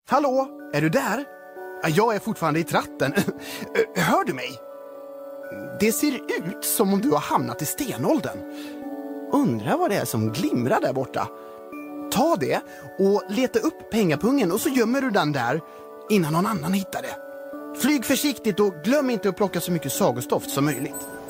Hallå, är du där? Ja, jag är fortfarande i tratten. Hör du mig? Det ser ut som om du har hamnat i stenåldern. Undrar vad det är som glimrar där borta. Ta det och leta upp pengapungen och så gömmer du den där innan någon annan hittar det. Flyg försiktigt och glöm inte att plocka så mycket sagostoft som möjligt.